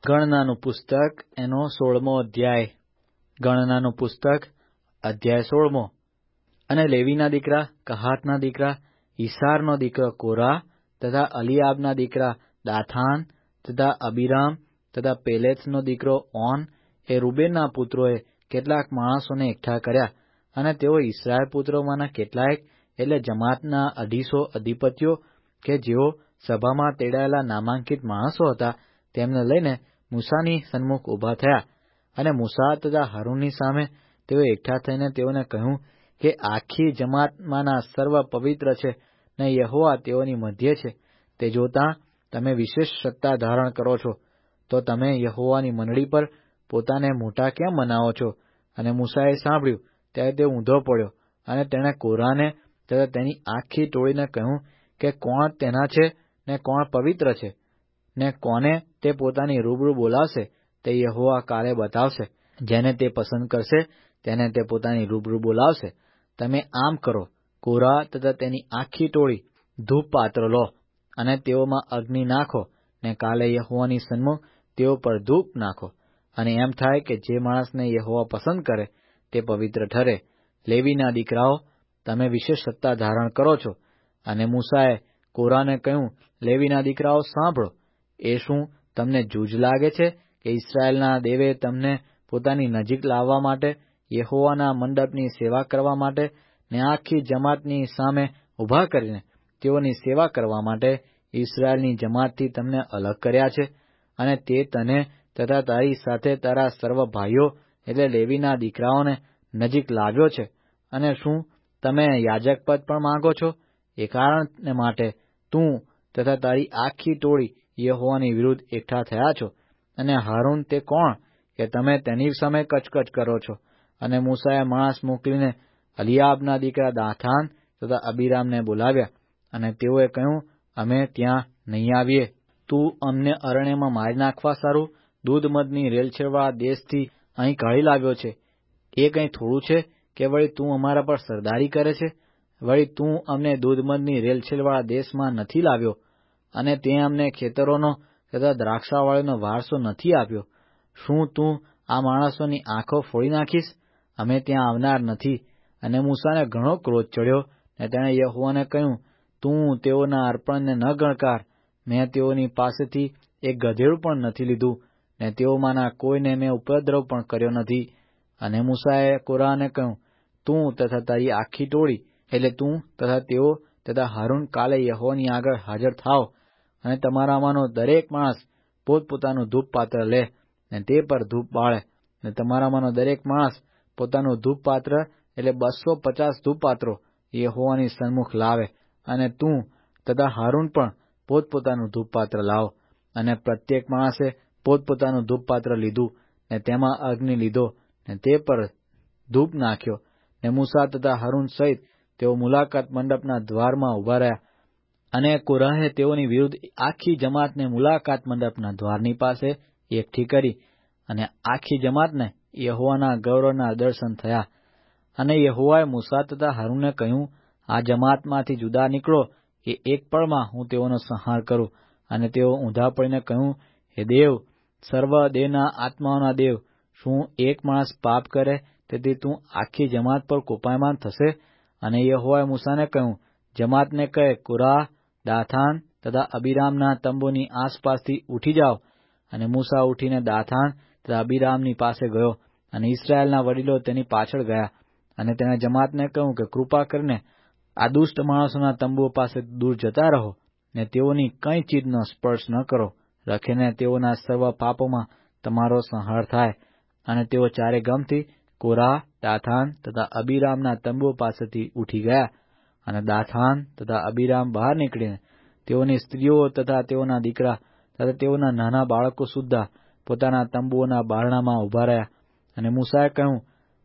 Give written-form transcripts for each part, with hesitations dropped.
ગણનાનું પુસ્તક એનો 16મો અધ્યાય. ગણનાનું પુસ્તક અધ્યાય 16મો. અને લેવીના દીકરા કહાતના દીકરા ઈસારનો દીકરો કોરા તથા અલિયાબના દીકરા દાથાન તથા અબીરામ તથા પેલેથનો દીકરો ઓન એ રૂબેનના પુત્રોએ કેટલાક માણસોને એકઠા કર્યા, અને તેઓ ઇસ્રાયેલ પુત્રોમાંના કેટલાક એટલે જમાતના 250 અધિપતિઓ કે જેઓ સભામાં તેડાયેલા નામાંકિત માણસો હતા, તેમને લઈને મૂસાની સન્મુખ ઊભા થયા. અને મૂસા તથા હારૂનની સામે તેઓ એકઠા થઈને તેઓને કહ્યું કે આખી જમાતમાંના સર્વ પવિત્ર છે ને યહોવા તેઓની મધ્યે છે. તે જોતાં તમે વિશેષ સત્તા ધારણ કરો છો, તો તમે યહોવાની મંડળી પર પોતાને મોટા કેમ મનાવો છો? અને મૂસાએ સાંભળ્યું ત્યારે તે ઊંધો પડ્યો, અને તેણે કોરાહને તથા તેની આખી ટોળીને કહ્યું કે કોણ તેના છે ને કોણ પવિત્ર છે, ને કોને તે પોતાની રૂબરૂ બોલાવશે તે યહોવા કાલે બતાવશે. જેને તે પસંદ કરશે તેને તે પોતાની રૂબરૂ બોલાવશે. તમે આમ કરો, કોરાહ તથા તેની આખી ટોળી ધૂપ પાત્ર લો, અને તેઓમાં અગ્નિ નાખો, ને કાલે યહોવાની સન્મુખ તેઓ પર ધૂપ નાખો. અને એમ થાય કે જે માણસને યહોવા પસંદ કરે તે પવિત્ર ઠરે. લેવીના દીકરાઓ, તમે વિશેષ સત્તા ધારણ કરો છો. અને મૂસાએ કોરાહને કહ્યું, લેવીના દીકરાઓ સાંભળો, એ શું તમને જૂજ લાગે છે કે ઇસ્રાયેલના દેવે તમને પોતાની નજીક લાવવા માટે, યહોવાના મંડપની સેવા કરવા માટે ને આખી જમાતની સામે ઊભા કરીને તેઓની સેવા કરવા માટે ઇસ્રાયેલની જમાતથી તમને અલગ કર્યા છે? અને તે તને તથા તારી સાથે તારા સર્વ ભાઈઓ એટલે લેવીના દીકરાઓને નજીક લાવ્યો છે. અને શું તમે યાજકપદ પણ માંગો છો? એ કારણ માટે તું તથા તારી આખી ટોળી યહોવાની વિરુદ્ધ એકઠા થયા છો. અને હારૂન તે કોણ કે તમે તેની સામે કચકચ કરો છો? અને મૂસાએ માણસ મોકલીને અલિયાબના દીકરા દાથાન તથા અબીરામને બોલાવ્યા, અને તેઓએ કહ્યું, અમે ત્યાં નહીં આવીએ. તું અમને અરણ્યમાં મારી નાખવા સારું દૂધમધની રેલછેડવાળા દેશથી અહીં કાઢી લાવ્યો છે. એ કંઈ થોડું છે કે વળી તું અમારા પર સરદારી કરે છે? વળી તું અમને દૂધમધની રેલછેડવાળા દેશમાં નથી લાવ્યો, અને તે અમને ખેતરોનો તથા દ્રાક્ષાવાળીનો વારસો નથી આપ્યો. શું તું આ માણસોની આંખો ફોડી નાખીશ? અમે ત્યાં આવનાર નથી. અને મૂસાને ઘણો ક્રોધ ચડ્યો, ને તેણે યહોવાને કહ્યું, તું તેઓના અર્પણને ન ગણકાર. મેં તેઓની પાસેથી એક ગધેડું પણ નથી લીધું, ને તેઓમાંના કોઈને મેં ઉપદ્રવ પણ કર્યો નથી. અને મૂસાએ કોરાહને કહ્યું, તું તથા તારી આખી ટોળી એટલે તું તથા તેઓ તથા હારૂન કાલે યહોવાની આગળ હાજર થાવ, અને તમારામાંનો દરેક માણસ પોતપોતાનું ધૂપ પાત્ર લે, ને તે પર ધૂપ બાળે. ને તમારામાંનો દરેક માણસ પોતાનું ધૂપ પાત્ર એટલે 250 ધૂપ પાત્રો યહોવાની સન્મુખ લાવે. અને તું તથા હારૂન પણ પોતપોતાનું ધૂપ પાત્ર લાવો. અને પ્રત્યેક માણસે પોતપોતાનું ધૂપ પાત્ર લીધું, ને તેમાં અગ્નિ લીધો, ને તે પર ધૂપ નાખ્યો. ને મૂસા તથા હારૂન સહિત તેઓ મુલાકાત મંડપના દ્વારમાં ઊભા રહ્યા. અને કોરાહે તેઓની વિરુદ્ધ આખી જમાતને મુલાકાત મંડપના દ્વારની પાસે એકઠી કરી, અને આખી જમાતને યહોવાના ગૌરવના દર્શન થયા. અને યહોવાએ મૂસા તથા હારૂનને કહ્યું, આ જમાતમાંથી જુદા નીકળો કે એક પળમાં હું તેઓનો સંહાર કરું. અને તેઓ ઊંધા પડીને કહ્યું, હે દેવ, સર્વ દેહના આત્માઓના દેવ, શું એક માણસ પાપ કરે તેથી તું આખી જમાત પર કોપાયમાન થશે? અને યહોવાએ મૂસાને કહ્યું, જમાતને કહે, કોરાહ, દાથાન તથા અબીરામના તંબુની આસપાસથી ઉઠી જાઓ. અને મૂસા ઉઠીને દાથાન તથા અબીરામની પાસે ગયો, અને ઇસ્રાયેલના વડીલો તેની પાછળ ગયા. અને તેણે જમાતને કહ્યું કે કૃપા કરીને આ દુષ્ટ માણસોના તંબુઓ પાસે દૂર જતા રહો, ને તેઓની કંઈ ચીજનો સ્પર્શ ન કરો, રખીને તેઓના સર્વ પાપોમાં તમારો સંહાર થાય. અને તેઓ ચારે ગમથી કોરાહ, દાથાન તથા અબીરામના તંબુઓ પાસેથી ઉઠી ગયા. અને દાથાન તથા અબીરામ બહાર નીકળીને તેઓની સ્ત્રીઓ તથા તેઓના દીકરા તથા તેઓના નાના બાળકો સુદ્ધા પોતાના તંબુઓના બારણામાં ઊભા રહ્યા. અને મૂસાએ કહ્યું,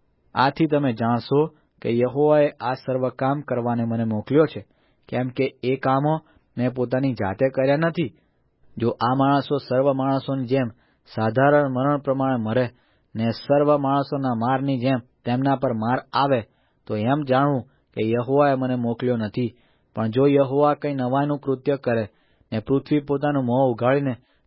આથી તમે જાણશો કે યહોવાએ આ સર્વ કામ કરવાને મને મોકલ્યો છે, કેમ કે એ કામો મેં પોતાની જાતે કર્યા નથી. જો આ માણસો સર્વ માણસોની જેમ સાધારણ મરણ પ્રમાણે મરે, ને સર્વ માણસોના મારની જેમ તેમના પર માર આવે, તો એમ જાણવું કે યહોવાએ મને મોકલ્યો નથી. પણ જો યહોવા કંઈ નવાઈનું કૃત્ય કરે, ને પૃથ્વી પોતાનું મોં ઉઘાડીને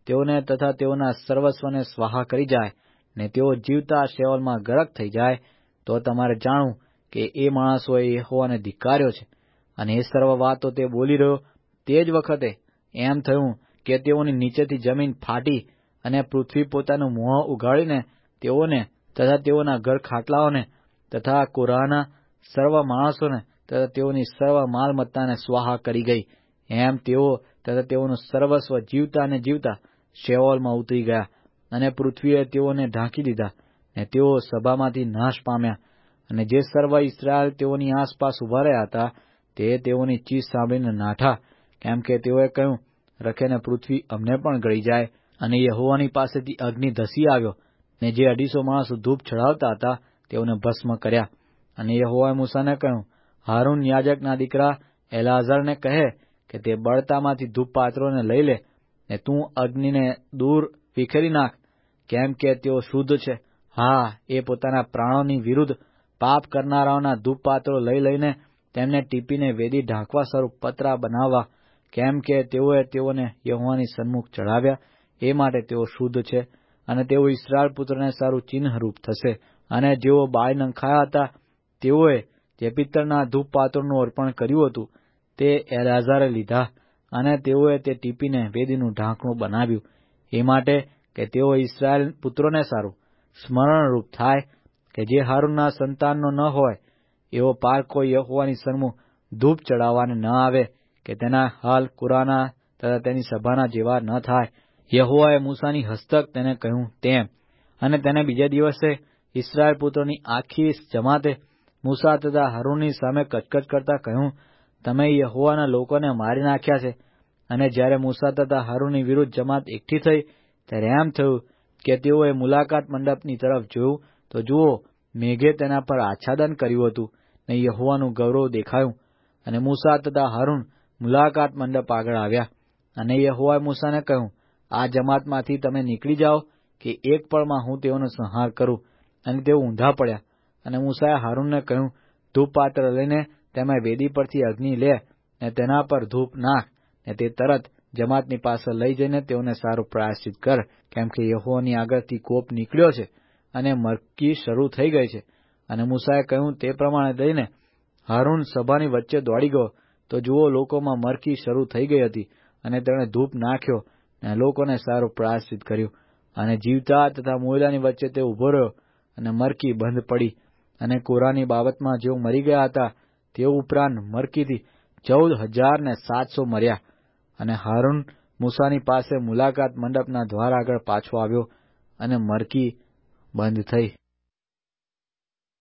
તેઓને તથા તેઓના સર્વસ્વને સ્વાહા કરી જાય ને તેઓ જીવતા શેવલમાં ગરક થઈ જાય, તો તમારે જાણવું કે એ માણસોએ યહોવાને ધિક્કાર્યો છે. અને એ સર્વ વાતો તે બોલી રહ્યો તે જ વખતે એમ થયું કે તેઓની નીચેથી જમીન ફાટી અને પૃથ્વી પોતાનું મોં ઉઘાડીને તેઓને તથા તેઓના ઘર ખાટલાઓને તથા કોરાહના સર્વ માણસોને તથા તેઓની સર્વ માલમત્તાને સ્વાહા કરી ગઈ. એમ તેઓ તથા તેઓનું સર્વસ્વ જીવતા ને જીવતા શેઓલમાં ઉતરી ગયા, અને પૃથ્વીએ તેઓને ઢાંકી દીધા, ને તેઓ સભામાંથી નાશ પામ્યા. અને જે સર્વ ઇસ્રાએલ તેઓની આસપાસ ઉભા રહ્યા હતા તે તેઓની ચીસ સાંભળીને નાઠા, કેમ કે તેઓએ કહ્યું, રખેને પૃથ્વી અમને પણ ગળી જાય. અને યહોવાની પાસેથી અગ્નિ ધસી આવ્યો, ને જે 250 માણસો ધૂપ ચઢાવતા હતા તેઓને ભસ્મ કર્યા. અને યહોવાએ મૂસાને કહ્યું, હારૂન યાજકના દીકરા એલાઝારને કહે કે તે બળતામાંથી ધૂપ પાત્રોને લઈ લે, ને તું અગ્નિને દૂર વિખેરી નાખ, કેમ કે તેઓ શુદ્ધ છે. હા, એ પોતાના પ્રાણોની વિરુદ્ધ પાપ કરનારાઓના ધૂપ પાત્રો લઈ લઈને તેમને ટીપીને વેદી ઢાંકવા સ્વરૂપ પતરા બનાવવા, કેમ કે તેઓએ તેઓને યહોવાની સન્મુખ ચઢાવ્યા, એ માટે તેઓ શુદ્ધ છે. અને તેઓ ઇસ્રાએલ પુત્રને સારું ચિહ્નરૂપ થશે. અને જેઓ બાળી નંખાયા હતા તેઓએ જે પિત્તળના ધૂપ પાત્રોનું અર્પણ કર્યું હતું તે એલાઝારે લીધા, અને તેઓએ તે ટીપીને વેદીનું ઢાંકણું બનાવ્યું, એ માટે કે તેઓ ઇસ્રાએલ પુત્રોને સારું સ્મરણરૂપ થાય કે જે હારૂનના સંતાનનો ન હોય એવો પારકો યહોવાની સન્મુખ ધૂપ ચડાવવાને ન આવે, કે તેના હાલ કુરાના તથા તેની સભાના જેવા ન થાય. યહોવાએ મૂસાની હસ્તક તેને કહ્યું તેમ. અને તેને બીજે દિવસે ઇસ્રાએલ પુત્રોની આખી જમાતે મૂસા તથા હારૂનની સામે કચકચ કરતા કહ્યું, તમે યહોવાના લોકોને મારી નાખ્યા છે. અને જ્યારે મૂસા તથા હારૂનની વિરુદ્ધ જમાત એકઠી થઈ ત્યારે એમ થયું કે તેઓએ મુલાકાત મંડપની તરફ જોયું, તો જુઓ, મેઘે તેના પર આચ્છાદન કર્યું હતું, ને યહોવાનું ગૌરવ દેખાયું. અને મૂસા તથા હારૂન મુલાકાત મંડપ આગળ આવ્યા. અને યહોવાએ મૂસાને કહ્યું, આ જમાતમાંથી તમે નીકળી જાઓ, કે એક પળમાં હું તેઓનો સંહાર કરું. અને તેઓ ઊંધા પડ્યા. અને મૂસાએ હારૂનને કહ્યું, ધૂપ પાત્ર લઈને તેમાં વેદી પરથી અગ્નિ લે, ને તેના પર ધૂપ નાખ, ને તે તરત જમાતની પાસે લઈ જઈને તેઓને સારું પ્રાયશ્ચિત કર, કેમ કે યહોવાની આગળથી કોપ નીકળ્યો છે અને મરકી શરૂ થઈ ગઈ છે. અને મૂસાએ કહ્યું તે પ્રમાણે લઈને હારૂન સભાની વચ્ચે દોડી ગયો, તો જુઓ, લોકોમાં મરકી શરૂ થઈ ગઈ હતી. અને તેણે ધૂપ નાખ્યો અને લોકોને સારું પ્રાયશ્ચિત કર્યું. અને જીવતા તથા મોયલાની વચ્ચે તે ઉભો રહ્યો, અને મરકી બંધ પડી. અને કોરાની બાબતમાં જેઓ મરી ગયા હતા તેઓ ઉપરાંત મરકીથી 14,700 મર્યા. અને હારૂન મૂસાની પાસે મુલાકાત મંડપના દ્વાર આગળ પાછો આવ્યો, અને મરકી બંધ થઈ.